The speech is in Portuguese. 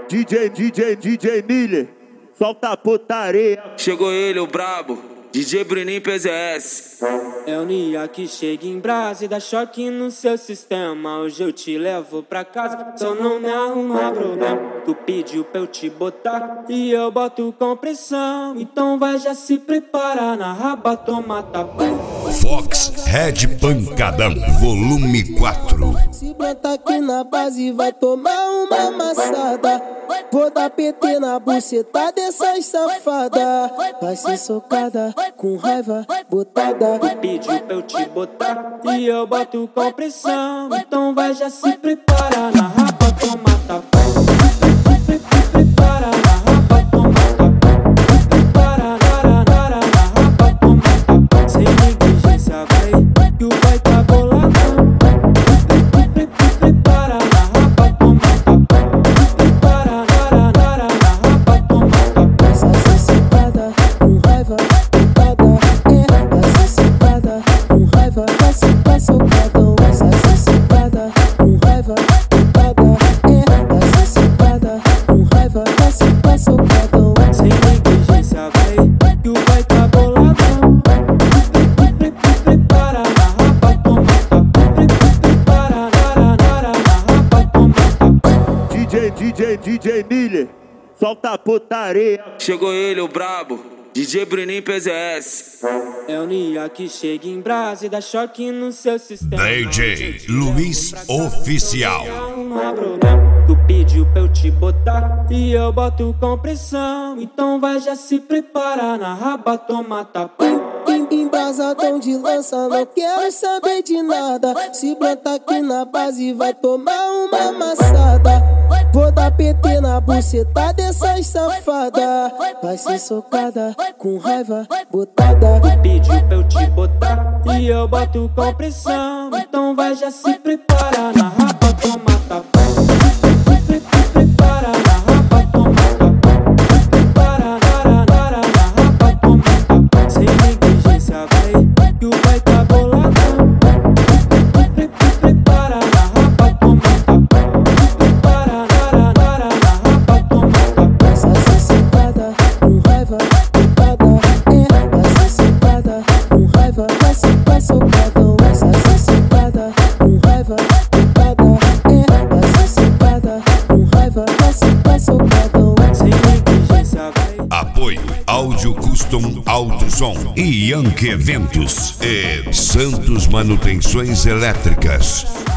DJ Miller, solta a putaria. Chegou ele, o brabo, DJ Bruninho PZS. É o Nia que chega em brasa e dá choque no seu sistema. Hoje eu te levo pra casa, só não me arruma problema. Tu pediu pra eu te botar e eu boto com pressão. Então vai já se preparar, na raba toma tapa. Fox Red Pancadão, volume 4. Se brotar aqui na base vai tomar uma amassada. Vou dar PT na buceta dessas safadas. Vai ser socada, com raiva, botada. Tu pediu pra eu te botar e eu boto com pressão. Então vai já se preparar, na raba toma tapa. Prepara, na raba toma tapa. Prepara, na raba toma tapa. Sem negligência vai, que o vai tá boladão. Prepara, na raba toma tapa. Prepara, na raba toma tapa. Vai ser socada, com raiva, botada. Vai ser socada, com raiva, vai ser socadão. Vai ser socada, com raiva, botada. Vai ser socada, com raiva, vai ser socadão. Sem negligência vai, que o vai tá boladão. Prepara, na raba toma tapa. Prepara, na raba toma tapa. DJ Miller, solta a putaria. Chegou ele, o brabo, DJ Bruninho PZS. É o Nia que chega em brasa e dá choque no seu sistema. DJ Luiz Oficial. Não há problema. Tu pediu pra eu te botar e eu boto com pressão. Então vai já se preparar, na raba toma tapa. Embasadão de lança, não quero saber de nada. Se brotar aqui na base vai tomar uma amassada. Vou dar PT na buceta dessas safadas. Vai ser socada, com raiva, botada. Tu pediu pra eu te botar e eu boto com pressão. Então vai já se preparar, na raba toma tapa. Prepara, na raba toma tapa. Prepara, na raba toma tapa. Sem negligência vai, que o vai tá boladão. Prepara, na raba toma tapa. Prepara, na raba toma tapa. Vai ser socada, com raiva, botada. Vai ser socada, com raiva, vai ser socadão. Vai ser socada, com raiva, botada. Vai ser socada, com raiva, vai ser socadão. Sem negligência vai. Apoio Áudio Custom Alto Som e Yankee Eventos e Santos Manutenções Elétricas.